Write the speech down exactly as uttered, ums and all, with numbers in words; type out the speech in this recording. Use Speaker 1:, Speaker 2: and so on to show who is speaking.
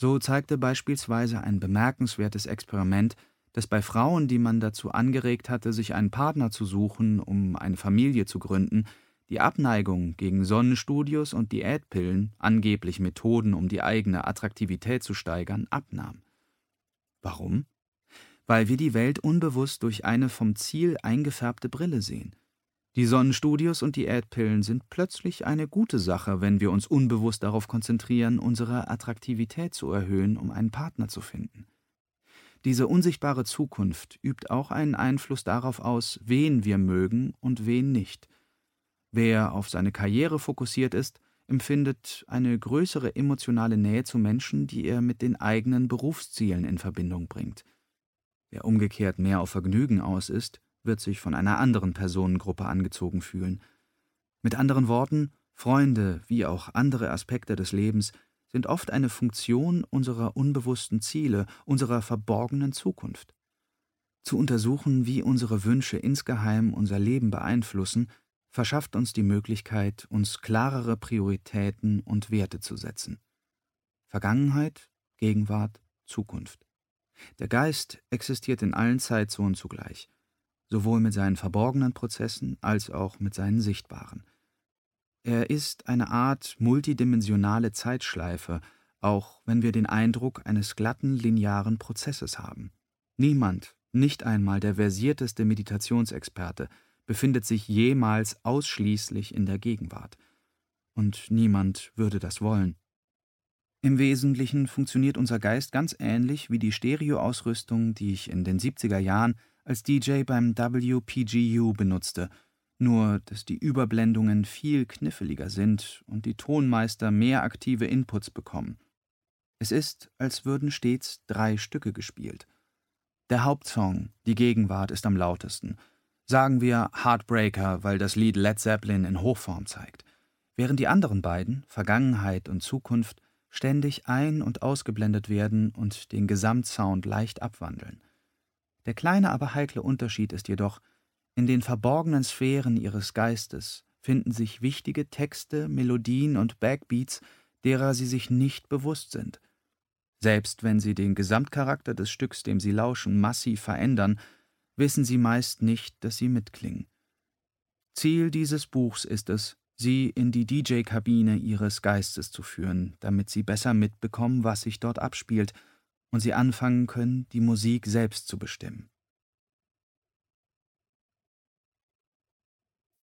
Speaker 1: So zeigte beispielsweise ein bemerkenswertes Experiment, dass bei Frauen, die man dazu angeregt hatte, sich einen Partner zu suchen, um eine Familie zu gründen, die Abneigung gegen Sonnenstudios und Diätpillen, angeblich Methoden, um die eigene Attraktivität zu steigern, abnahm. Warum? Weil wir die Welt unbewusst durch eine vom Ziel eingefärbte Brille sehen. Die Sonnenstudios und Diätpillen sind plötzlich eine gute Sache, wenn wir uns unbewusst darauf konzentrieren, unsere Attraktivität zu erhöhen, um einen Partner zu finden. Diese unsichtbare Zukunft übt auch einen Einfluss darauf aus, wen wir mögen und wen nicht. Wer auf seine Karriere fokussiert ist, empfindet eine größere emotionale Nähe zu Menschen, die er mit den eigenen Berufszielen in Verbindung bringt. Wer umgekehrt mehr auf Vergnügen aus ist, wird sich von einer anderen Personengruppe angezogen fühlen. Mit anderen Worten, Freunde wie auch andere Aspekte des Lebens sind oft eine Funktion unserer unbewussten Ziele, unserer verborgenen Zukunft. Zu untersuchen, wie unsere Wünsche insgeheim unser Leben beeinflussen, verschafft uns die Möglichkeit, uns klarere Prioritäten und Werte zu setzen. Vergangenheit, Gegenwart, Zukunft. Der Geist existiert in allen Zeitzonen zugleich, sowohl mit seinen verborgenen Prozessen als auch mit seinen sichtbaren. Er ist eine Art multidimensionale Zeitschleife, auch wenn wir den Eindruck eines glatten, linearen Prozesses haben. Niemand, nicht einmal der versierteste Meditationsexperte, befindet sich jemals ausschließlich in der Gegenwart. Und niemand würde das wollen. Im Wesentlichen funktioniert unser Geist ganz ähnlich wie die Stereoausrüstung, die ich in den siebziger Jahren als D J beim W P G U benutzte, nur dass die Überblendungen viel kniffliger sind und die Tonmeister mehr aktive Inputs bekommen. Es ist, als würden stets drei Stücke gespielt. Der Hauptsong, die Gegenwart, ist am lautesten. Sagen wir Heartbreaker, weil das Lied Led Zeppelin in Hochform zeigt, während die anderen beiden, Vergangenheit und Zukunft, ständig ein- und ausgeblendet werden und den Gesamtsound leicht abwandeln. Der kleine, aber heikle Unterschied ist jedoch, in den verborgenen Sphären ihres Geistes finden sich wichtige Texte, Melodien und Backbeats, derer sie sich nicht bewusst sind. Selbst wenn sie den Gesamtcharakter des Stücks, dem sie lauschen, massiv verändern, wissen sie meist nicht, dass sie mitklingen. Ziel dieses Buchs ist es, sie in die D J-Kabine ihres Geistes zu führen, damit sie besser mitbekommen, was sich dort abspielt, und sie anfangen können, die Musik selbst zu bestimmen.